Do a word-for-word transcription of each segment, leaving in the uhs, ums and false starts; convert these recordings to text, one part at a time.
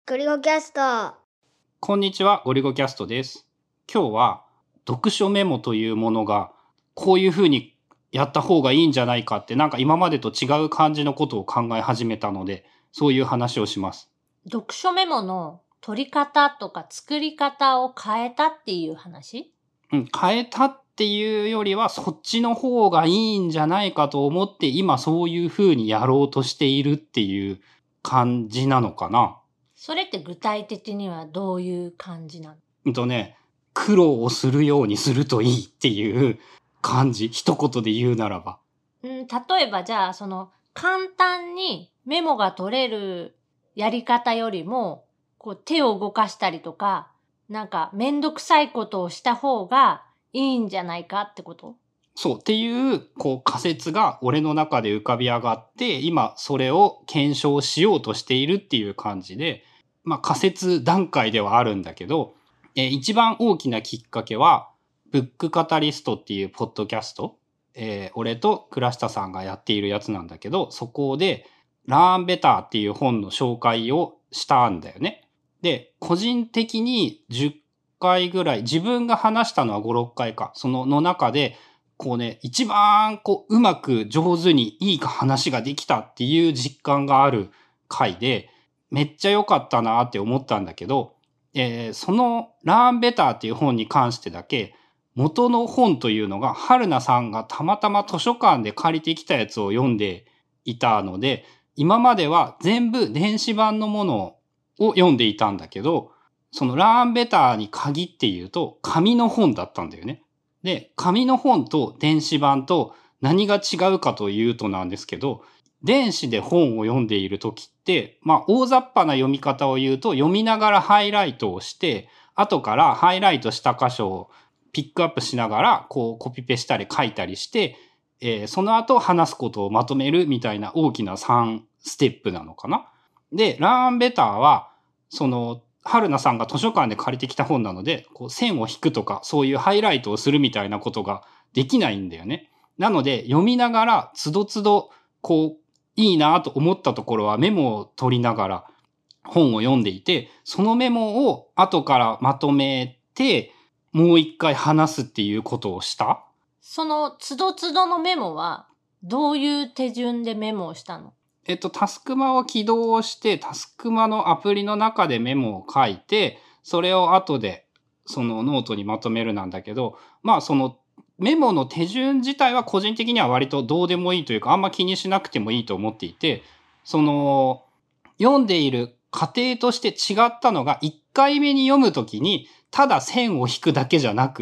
ゴリゴキャスト。 こんにちは、ゴリゴキャストです。今日は読書メモというものがこういう風にやった方がいいんじゃないかって、なんか今までと違う感じのことを考え始めたので、そういう話をします。 読書メモの取り方とか作り方を変えたっていう話？ うん、変えたっていうよりはそっちの方がいいんじゃないかと思って今そういう風にやろうとしているっていう感じなのかな。 それって具体的にはどういう感じなの？ うんとね、苦労をするようにするといいっていう感じ。一言で言うならば。 うん、例えばじゃあその簡単にメモが取れるやり方よりもこう手を動かしたりとかなんかめんどくさいことをした方がいいんじゃないかってこと？ そうっていうこう仮説が俺の中で浮かび上がって今それを検証しようとしているっていう感じで、まあ仮説段階ではあるんだけど、えー一番大きなきっかけはブックカタリストっていうポッドキャスト、えー俺と倉下さんがやっているやつなんだけど、そこでラーンベターっていう本の紹介をしたんだよね。で、個人的にじゅっかいぐらい、自分が話したのはご、ろっかいか、そのの中でこうね、一番こううまく上手にいい話ができたっていう実感がある回で、めっちゃ良かったなって思ったんだけど、えーそのラーンベターっていう本に関してだけ、元の本というのが春菜さんがたまたま図書館で借りてきたやつを読んでいたので、今までは全部電子版のものを読んでいたんだけど、そのラーンベターに限って言うと紙の本だったんだよね。で、紙の本と電子版と何が違うかというとなんですけど、電子で本を読んでいるときって、まあ大雑把な読み方を言うと読みながらハイライトをして、後からハイライトした箇所をピックアップしながらこうコピペしたり書いたりして、えーその後話すことをまとめるみたいな大きなさんステップなのかな。で、ラーンベターは、その、春菜さんが図書館で借りてきた本なので、こう線を引くとか、そういうハイライトをするみたいなことができないんだよね。なので、読みながら、つどつど、こう、いいなと思ったところはメモを取りながら本を読んでいて、そのメモを後からまとめて、もう一回話すっていうことをした。 そのつどつどのメモはどういう手順でメモをしたの？ えっと、タスクマを起動して、タスクマのアプリの中でメモを書いて、それを後で、そのノートにまとめるなんだけど、まあそのメモの手順自体は個人的には割とどうでもいいというか、あんま気にしなくてもいいと思っていて、その、読んでいる過程として違ったのが、いっかいめに読むときに、ただ線を引くだけじゃなくって、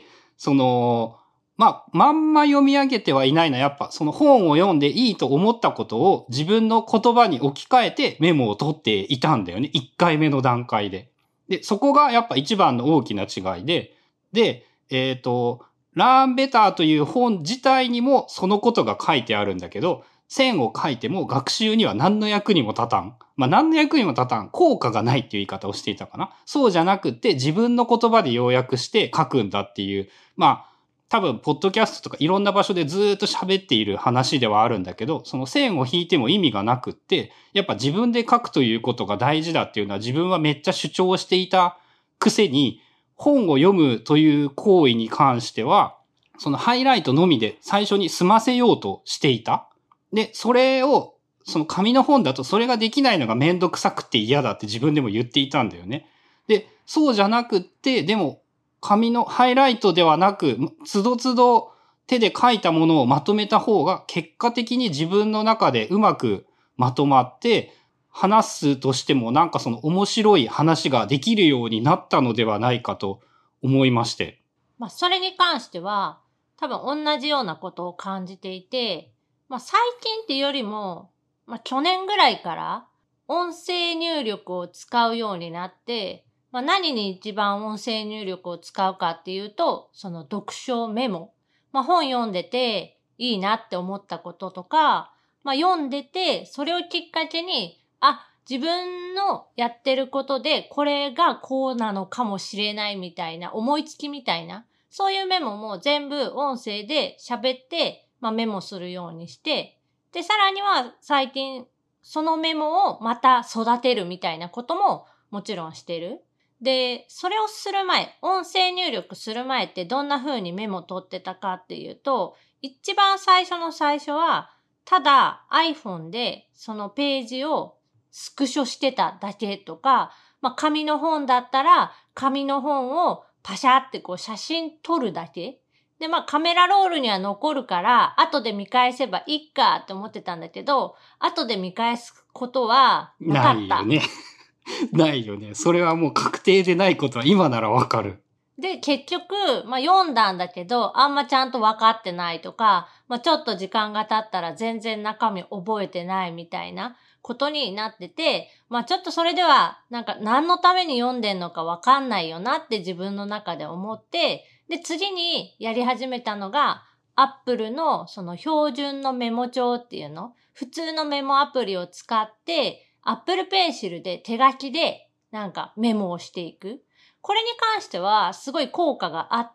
その、まあ、まんま読み上げてはいないのはやっぱその本を読んでいいと思ったことを自分の言葉に置き換えてメモを取っていたんだよね。いっかいめの段階で。で、そこがやっぱ一番の大きな違いで、で、えっと、ラーンベターという本自体にもそのことが書いてあるんだけど、線を書いても学習には何の役にも立たん。まあ何の役にも立たん。効果がないっていう言い方をしていたかな。そうじゃなくって自分の言葉で要約して書くんだっていう、まあ、多分、ポッドキャストとかいろんな場所でずーっと喋っている話ではあるんだけど、その線を引いても意味がなくって、やっぱ自分で書くということが大事だっていうのは自分はめっちゃ主張していたくせに、本を読むという行為に関しては、そのハイライトのみで最初に済ませようとしていた。で、それを、その紙の本だとそれができないのがめんどくさくて嫌だって自分でも言っていたんだよね。で、そうじゃなくって、でも、紙のハイライトではなく、つどつど手で書いたものをまとめた方が結果的に自分の中でうまくまとまって、話すとしてもなんかその面白い話ができるようになったのではないかと思いまして。 まあ、それに関しては、多分同じようなことを感じていて、まあ、最近っていうよりも、まあ、去年ぐらいから音声入力を使うようになって、まあ、何に一番音声入力を使うかっていうと、その読書メモ。まあ、本読んでていいなって思ったこととか、まあ、読んでて、それをきっかけに、あ、自分のやってることでこれがこうなのかもしれないみたいな思いつきみたいなそういうメモも全部音声で喋って、まあ、メモするようにしてでさらには最近そのメモをまた育てるみたいなことももちろんしてる。で、それをする前、音声入力する前ってどんな風にメモ取ってたかっていうと、一番最初の最初は、ただ iPhone でそのページをスクショしてただけとか、まあ紙の本だったら紙の本をパシャってこう写真撮るだけ。で、まあカメラロールには残るから、後で見返せばいいかって思ってたんだけど、後で見返すことはなかった。 ないよね。ないよね。それはもう確定でないことは今ならわかる。 で、結局、まあ、読んだんだけど、あんまちゃんと分かってないとか、まあ、ちょっと時間が経ったら全然中身覚えてないみたいなことになってて、まあ、ちょっとそれでは、なんか何のために読んでんのか分かんないよなって自分の中で思って、で、次にやり始めたのが、Apple のその標準のメモ帳っていうの、普通のメモアプリを使って、Apple Pencil で手書きでなんかメモをしていく。これに関してはすごい効果があって、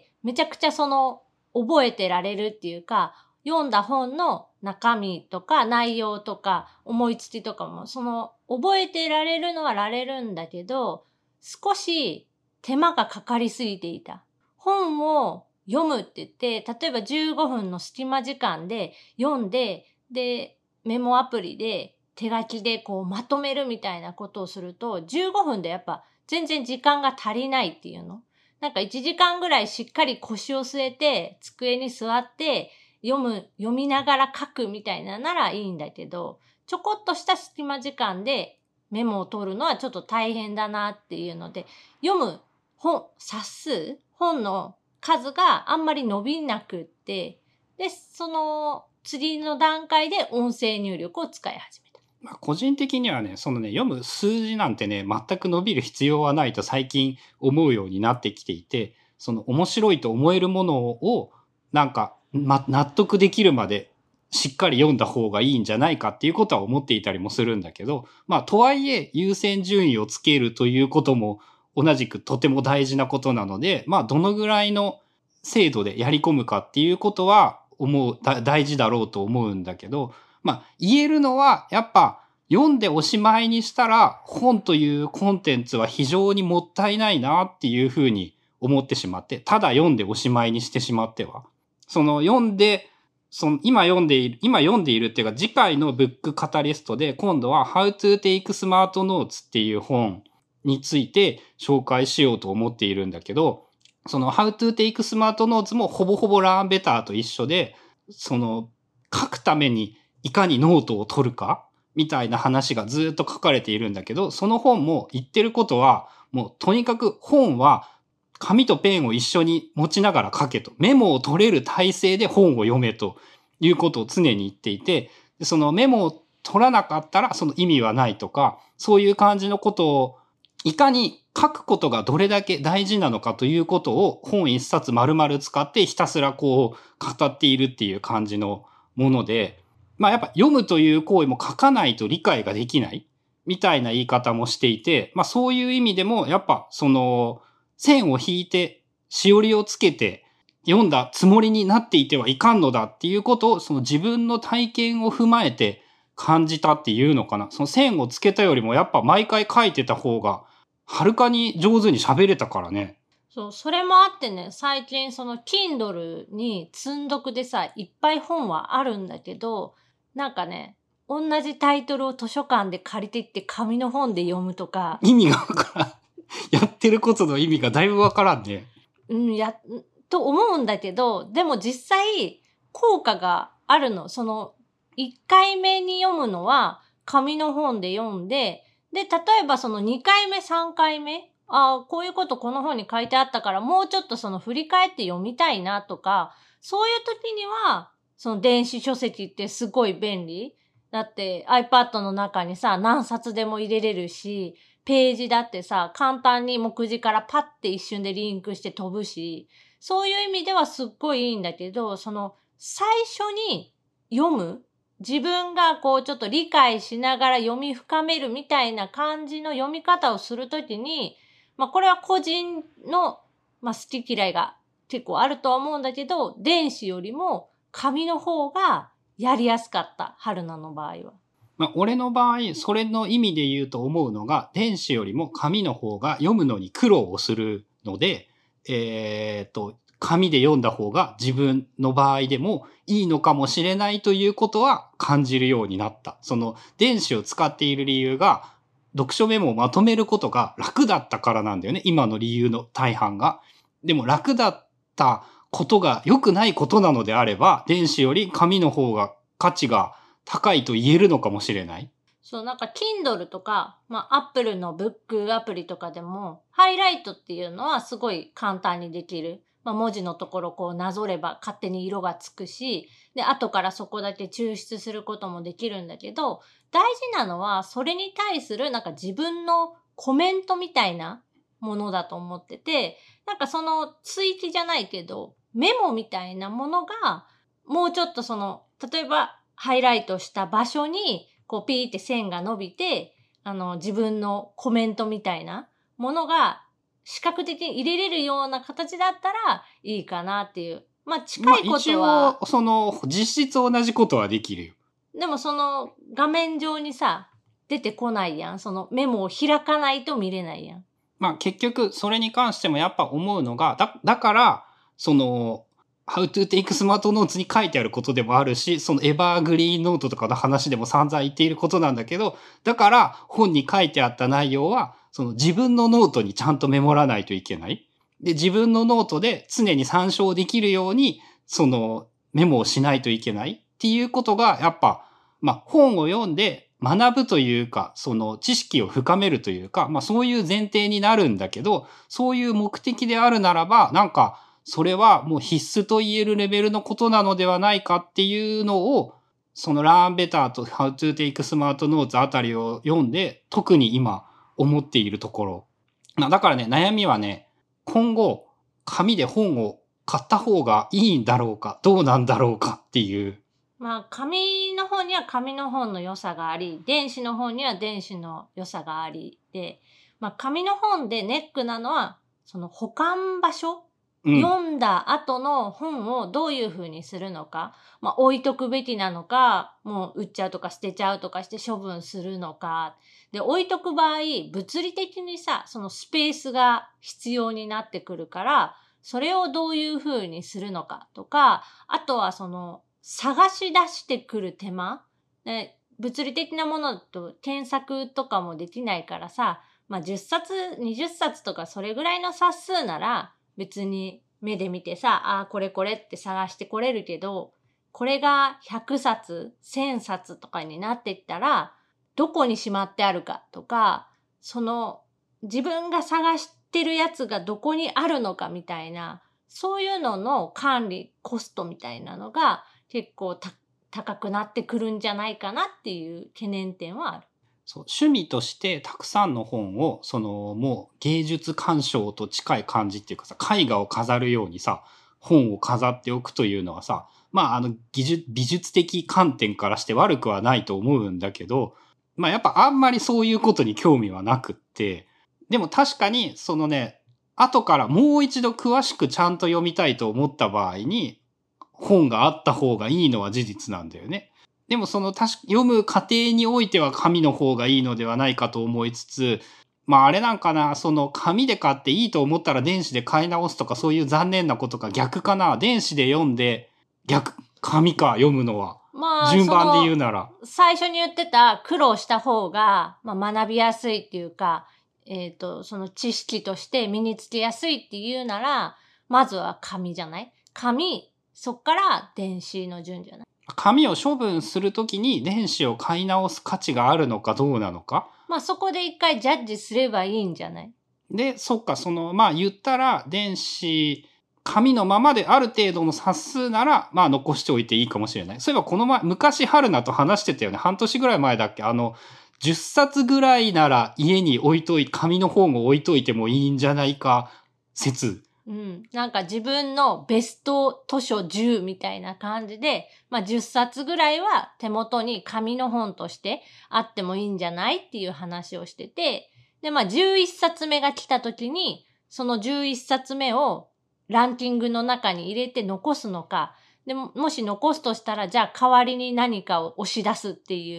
めちゃくちゃその覚えてられるっていうか、読んだ本の中身とか内容とか思いつきとかも、その覚えてられるのはられるんだけど、少し手間がかかりすぎていた。本を読むって言って、例えばじゅうごふんの隙間時間で読んで、で、メモアプリで手書きでこうまとめるみたいなことをすると、じゅうごふんでやっぱ全然時間が足りないっていうの。なんかいちじかんぐらいしっかり腰を据えて、机に座って読む、読みながら書くみたいなならいいんだけど、ちょこっとした隙間時間でメモを取るのはちょっと大変だなっていうので、読む本、冊数、本の数があんまり伸びなくって、で、その次の段階で音声入力を使い始めた。 まあ、個人的にはね、そのね、読む数字なんてね、全く伸びる必要はないと最近思うようになってきていて、その面白いと思えるものを、なんか、ま、納得できるまでしっかり読んだ方がいいんじゃないかっていうことは思っていたりもするんだけど、まあ、とはいえ、優先順位をつけるということも同じくとても大事なことなので、まあ、どのぐらいの精度でやり込むかっていうことは思う、大事だろうと思うんだけど、まあ、言えるのは、やっぱ、読んでおしまいにしたら、本というコンテンツは非常にもったいないなっていうふうに思ってしまって、ただ読んでおしまいにしてしまっては。その、読んで、その、今読んでいる、今読んでいるっていうか、次回のブックカタリストで、今度は How to Take Smart Notes っていう本について紹介しようと思っているんだけど、その How to Take Smart Notes もほぼほぼラーンベターと一緒で、その、書くためにいかにノートを取るかみたいな話がずっと書かれているんだけど、その本も言ってることは、もうとにかく本は紙とペンを一緒に持ちながら書けと。メモを取れる体制で本を読めということを常に言っていて、そのメモを取らなかったらその意味はないとか、そういう感じのことをいかに書くことがどれだけ大事なのかということを本一冊丸々使ってひたすらこう語っているっていう感じのもので、まあやっぱ読むという行為も書かないと理解ができないみたいな言い方もしていて、まあそういう意味でもやっぱその線を引いてしおりをつけて読んだつもりになっていてはいかんのだっていうことをその自分の体験を踏まえて感じたっていうのかな。その線をつけたよりもやっぱ毎回書いてた方がはるかに上手に喋れたからね。 そう、それもあってね、最近その Kindle に積んどくでさ、いっぱい本はあるんだけど、なんかね、同じタイトルを図書館で借りていって紙の本で読むとか。 意味がわからん。やってることの意味がだいぶわからんね。 うん、や、と思うんだけど、でも実際効果があるの。その、いっかいめに読むのは紙の本で読んで、で、例えばそのにかいめ、さんかいめ、ああ、こういうことこの本に書いてあったから、もうちょっとその振り返って読みたいなとか、そういう時には、その電子書籍ってすごい便利。だって iPad の中にさ、何冊でも入れれるし、ページだってさ、簡単に目次からパッて一瞬でリンクして飛ぶし、そういう意味ではすっごいいいんだけど、その最初に読む、自分がこうちょっと理解しながら読み深めるみたいな感じの読み方をするときに、まあこれは個人の、まあ、好き嫌いが結構あるとは思うんだけど、電子よりも紙の方がやりやすかった、春菜の場合は。 まあ、俺の場合、それの意味で言うと思うのが、電子よりも紙の方が読むのに苦労をするので、えっと、紙で読んだ方が自分の場合でもいいのかもしれないということは感じるようになった。その電子を使っている理由が、読書メモをまとめることが楽だったからなんだよね。今の理由の大半が。でも楽だったことが良くないことなのであれば、電子より紙の方が価値が高いと言えるのかもしれない。 そう、なんか Kindle とか、まあ Apple のブックアプリとかでも、ハイライトっていうのはすごい簡単にできる。まあ文字のところこうなぞれば勝手に色がつくし、で、後からそこだけ抽出することもできるんだけど、大事なのはそれに対するなんか自分のコメントみたいなものだと思ってて、なんかその追記じゃないけど、メモみたいなものが、もうちょっとその、例えばハイライトした場所に、こうピーって線が伸びて、あの、自分のコメントみたいなものが視覚的に入れれるような形だったらいいかなっていう。まあ近いことは。 まあ、一応、その、実質同じことはできるよ。 でもその画面上にさ、出てこないやん。そのメモを開かないと見れないやん。 まあ結局、それに関してもやっぱ思うのが、だ、だから、その、How to take smart notes に書いてあることでもあるし、そのエバーグリーンノートとかの話でも散々言っていることなんだけど、だから本に書いてあった内容は、その自分のノートにちゃんとメモらないといけない。で、自分のノートで常に参照できるように、そのメモをしないといけないっていうことが、やっぱ、まあ本を読んで学ぶというか、その知識を深めるというか、まあそういう前提になるんだけど、そういう目的であるならば、なんか、それはもう必須と言えるレベルのことなのではないかっていうのを、その Learn Better と How to Take Smart Notes あたりを読んで、特に今思っているところ。まあだからね、悩みはね、今後、紙で本を買った方がいいんだろうか、どうなんだろうかっていう。 まあ、紙の本には紙の本の良さがあり、電子の本には電子の良さがありで、まあ、紙の本でネックなのは、その保管場所、うん、読んだ後の本をどういう風にするのか、まあ、置いとくべきなのか、もう売っちゃうとか捨てちゃうとかして処分するのか。で、置いとく場合、物理的にさ、そのスペースが必要になってくるから、それをどういう風にするのかとか、あとはその、探し出してくる手間、ね、物理的なものだと検索とかもできないからさ、まあ、じゅっさつ、にじゅっさつとかそれぐらいの冊数なら別に目で見てさ、ああ、これこれって探してこれるけど、これがひゃくさつ、せんさつとかになっていったら、どこにしまってあるかとか、その自分が探してるやつがどこにあるのかみたいな、そういうのの管理、コストみたいなのが、結構た高くなってくるんじゃないかなっていう懸念点はある。 そう、趣味としてたくさんの本を、そのもう芸術鑑賞と近い感じっていうかさ、絵画を飾るようにさ、本を飾っておくというのはさ、まああの技術、美術的観点からして悪くはないと思うんだけど、まあやっぱあんまりそういうことに興味はなくって、でも確かにそのね、後からもう一度詳しくちゃんと読みたいと思った場合に、本があった方がいいのは事実なんだよね。でもその読む過程においては紙の方がいいのではないかと思いつつ、まああれなんかな、その紙で買っていいと思ったら電子で買い直すとかそういう残念なことが逆かな。電子で読んで逆、紙か読むのは。まあ、順番で言うなら。 最初に言ってた苦労した方が、まあ、学びやすいっていうか、えっと、その知識として身につけやすいっていうなら、まずは紙じゃない？紙、そっから電子の順じゃない？ 紙を処分するときに電子を買い直す価値があるのかどうなのか。 まあそこで一回ジャッジすればいいんじゃない？ で、そっか、その、まあ言ったら電子、紙のままである程度の冊数なら、まあ残しておいていいかもしれない。そういえばこの前、昔春菜と話してたよね。半年ぐらい前だっけ？あの、じゅっさつぐらいなら家に置いとい、紙の本を置いといてもいいんじゃないか説。 うん。なんか自分のベスト図書じゅうみたいな感じで、まあじゅっさつぐらいは手元に紙の本としてあってもいいんじゃないっていう話をしてて、でまあじゅういっさつめが来た時に、そのじゅういっさつめをランキングの中に入れて残すのか、でも、もし残すとしたら、じゃあ代わりに何かを押し出すっていう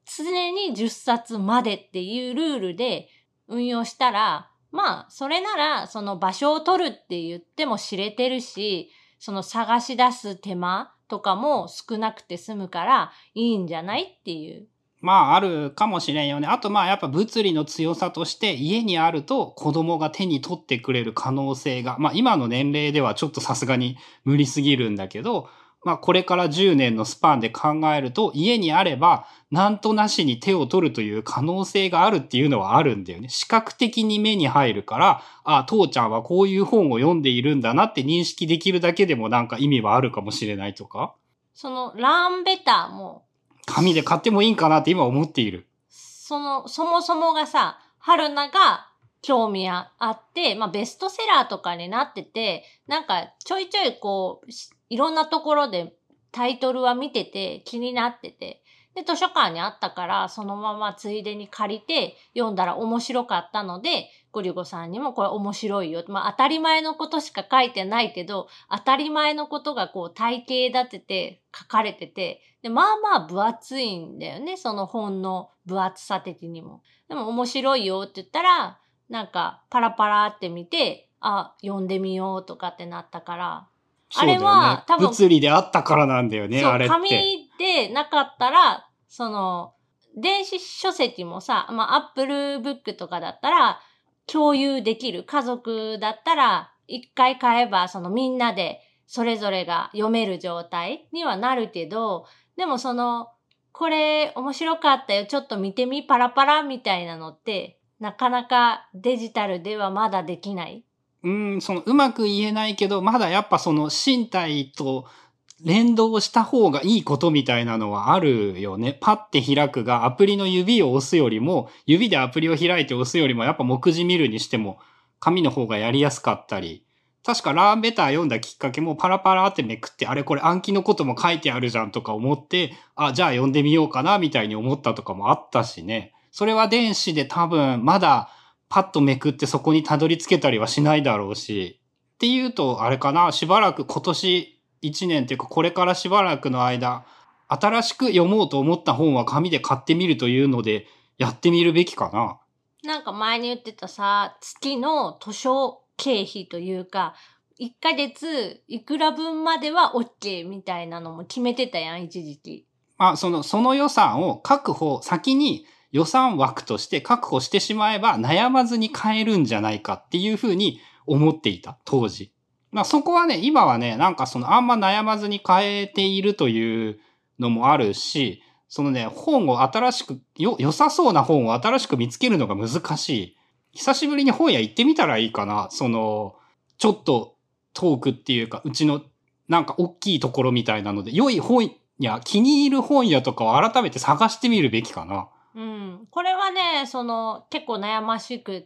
常にじゅっさつまでっていうルールで運用したら、まあ、それなら、その場所を取るって言っても知れてるし、その探し出す手間とかも少なくて済むからいいんじゃないっていう。 まあ、あるかもしれんよね。あと、まあ、やっぱ物理の強さとして、家にあると子供が手に取ってくれる可能性が、まあ、今の年齢ではちょっとさすがに無理すぎるんだけど、まあ、これからじゅうねんのスパンで考えると、家にあれば、なんとなしに手を取るという可能性があるっていうのはあるんだよね。視覚的に目に入るから、あ、父ちゃんはこういう本を読んでいるんだなって認識できるだけでもなんか意味はあるかもしれないとか。 そのランベターも、 紙で買ってもいいんかなって今思っている。 その、そもそもがさ、春菜が興味あって、まあベストセラーとかになってて、なんかちょいちょいこう、いろんなところでタイトルは見てて気になってて、で、図書館にあったから、そのままついでに借りて読んだら面白かったので、ゴリゴさんにもこれ面白いよ。まあ当たり前のことしか書いてないけど、当たり前のことがこう体系立てて書かれてて、で、まあまあ分厚いんだよね。その本の分厚さ的にも。でも面白いよって言ったら、なんかパラパラって見て、あ、読んでみようとかってなったから、あれは、多分、 物理であったからなんだよね、あれって。 紙でなかったら、その、電子書籍もさ、まあ、アップルブックとかだったら、共有できる。家族だったら、一回買えば、そのみんなで、それぞれが読める状態にはなるけど、でもその、これ面白かったよ、ちょっと見てみ、パラパラみたいなのって、なかなかデジタルではまだできない。 うん、そのうまく言えないけど、まだやっぱその身体と連動した方がいいことみたいなのはあるよね。パッて開くがアプリの指を押すよりも、指でアプリを開いて押すよりもやっぱ目次見るにしても紙の方がやりやすかったり。確かラーベター読んだきっかけもパラパラってめくって、あれこれ暗記のことも書いてあるじゃんとか思って、あ、じゃあ読んでみようかなみたいに思ったとかもあったしね。それは電子で多分まだパッとめくってそこにたどり着けたりはしないだろうし。っていうと、あれかな、しばらく今年いちねんっていうかこれからしばらくの間、新しく読もうと思った本は紙で買ってみるというので、やってみるべきかな。 なんか前に言ってたさ、月の図書経費というか、いっかげついくら分までは OK みたいなのも決めてたやん、一時期。 まあ、その、その予算を確保、先に予算枠として確保してしまえば悩まずに買えるんじゃないかっていうふうに思っていた、当時。まあそこはね、今はね、なんかそのあんま悩まずに買えているというのもあるし、そのね、本を新しく、よ、良さそうな本を新しく見つけるのが難しい。久しぶりに本屋行ってみたらいいかな。その、ちょっと遠くっていうか、うちのなんか大きいところみたいなので、良い本屋、気に入る本屋とかを改めて探してみるべきかな。 うん。これはね、その、結構悩ましくって、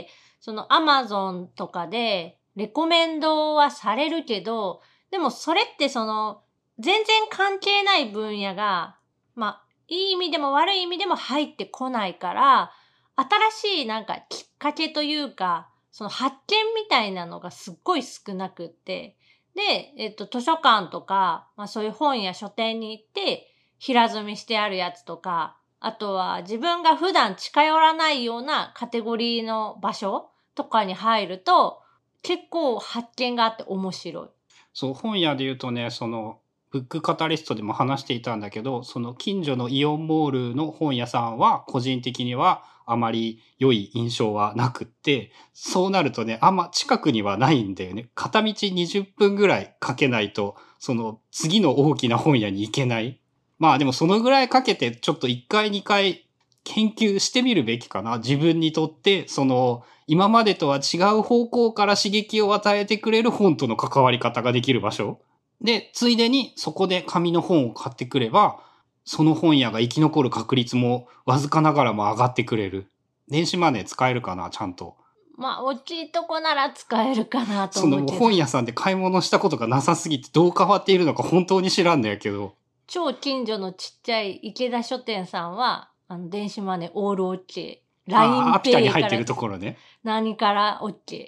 その、アマゾンとかで、レコメンドはされるけど、でもそれってその、全然関係ない分野が、まあ、いい意味でも悪い意味でも入ってこないから、新しいなんかきっかけというか、その発見みたいなのがすっごい少なくって、で、えっと、図書館とか、まあそういう本や書店に行って、平積みしてあるやつとか、あとは自分が普段近寄らないようなカテゴリーの場所とかに入ると、結構発見があって面白い。 そう、本屋で言うとね、その、ブックカタリストでも話していたんだけど、その近所のイオンモールの本屋さんは、個人的にはあまり良い印象はなくって、そうなるとね、あんま近くにはないんだよね。片道にじゅっぷんぐらいかけないと、その次の大きな本屋に行けない。まあでもそのぐらいかけて、ちょっといっかいにかい研究してみるべきかな。自分にとって、その、今までとは違う方向から刺激を与えてくれる本との関わり方ができる場所。で、ついでにそこで紙の本を買ってくれば、その本屋が生き残る確率もわずかながらも上がってくれる。電子マネー使えるかな、ちゃんと。 まあ、大きいとこなら使えるかなと思うけど。 その本屋さんで買い物したことがなさすぎてどう変わっているのか本当に知らんのやけど。 超近所のちっちゃい池田書店さんは、あの、電子マネーオールオッケー。ラインああ、アピタにペイか入ってるらところね。 何からオッケー。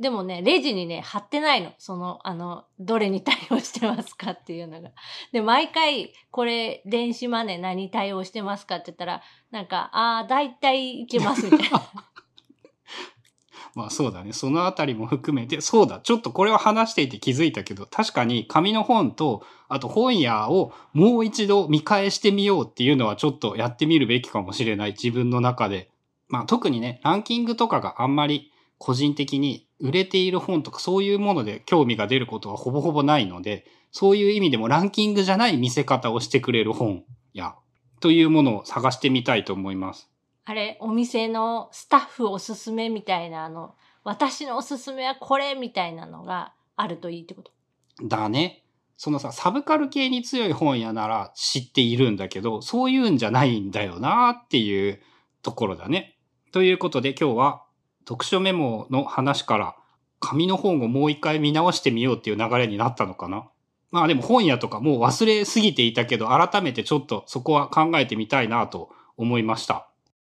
でもね、レジにね、貼ってないの。その、あの、どれに対応してますかっていうのが。で、毎回、これ、電子マネー何対応してますかって言ったら、なんか、ああ、だいたいいけますみたいな。 まあそうだね。そのあたりも含めて、そうだ。ちょっとこれを話していて気づいたけど、確かに紙の本と、あと本屋をもう一度見返してみようっていうのはちょっとやってみるべきかもしれない。自分の中で。まあ特にね、ランキングとかがあんまり個人的に売れている本とかそういうもので興味が出ることはほぼほぼないので、そういう意味でもランキングじゃない見せ方をしてくれる本や、というものを探してみたいと思います。 あれ、お店のスタッフおすすめみたいな、あの、私のおすすめはこれみたいなのがあるといいってこと。 だね。そのさ、サブカル系に強い本屋なら知っているんだけど、そういうんじゃないんだよなっていうところだね。ということで今日は読書メモの話から紙の本をもう一回見直してみようっていう流れになったのかな。まあでも本屋とかもう忘れすぎていたけど、改めてちょっとそこは考えてみたいなと思いました。